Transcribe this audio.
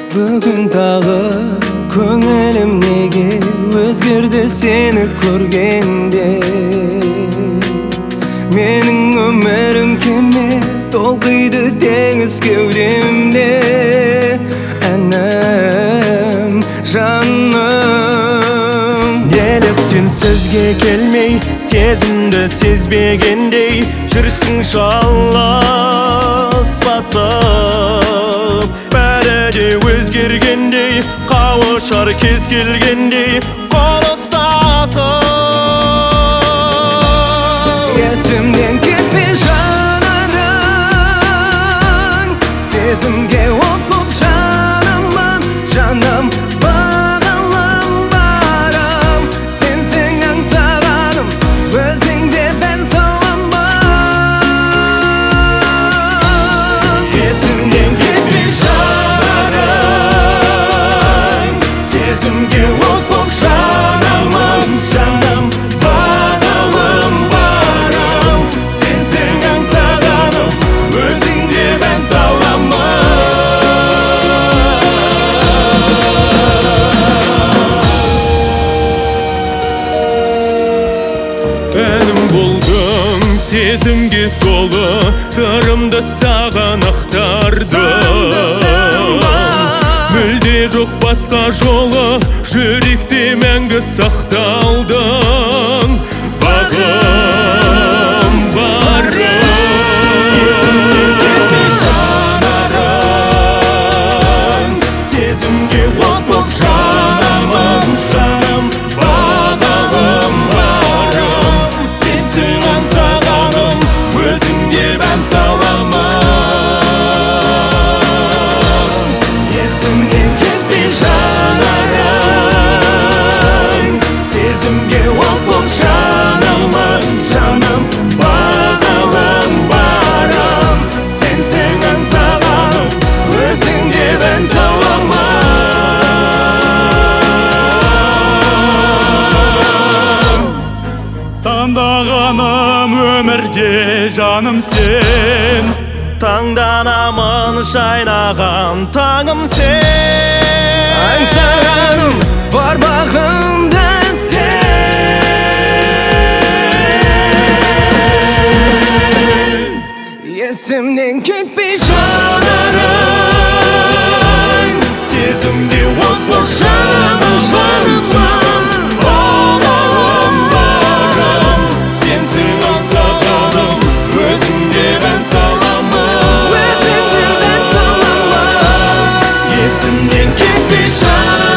Bugün dağı köngülüm nege özgürdi seni körgende. Mening ömürüm keme dolguydu deniz kevdemde. Anam, canım Geliptin sözge gelmey, sezimdi sezbegendey. Жүрсің жалғыз басып, бәрі де өзгергендей, қауышар кез келгендей қол ұстасып. Есімнен кетпей жанарың, сезімге от боп жанамын, жаным бағалым барым. Сенсің аңсағаным, өзіңде бән саламын. Есімнен кетпей жанарың, сезімге от боп жанамын, жаным бағалым барым. Сенсің аңсағаным, өзіңде бән саламын. Әнім болдың, сезімге толы, сырымды саған ақтардым. Мүлде жоқ басқа жолы, жүректе мәңгі сақталдың. Бағым барым. Есімнен кетпей жанарың, сезімге от боп жанамын, жаным бағалым барым. Сенсің аңсағаным, өзіңде бән саламын. Есімнен кетпей жанарың, сезімге от боп жанамын, жаным бағалым барым. Сенсің аңсағаным, өзіңде бән саламын. Таңдағаным өмірде жаным сен, таңданамын жайнаған таңым сен. Аңсағаным бар бағымда сен. Есімнен кетпей жанарың, сезімге от боп жанамын, жаным бағалым барым. Сенсің аңсағаным, өзіңде бән саламын, өзіңде бән саламын. Есімнен кетпей жанарың.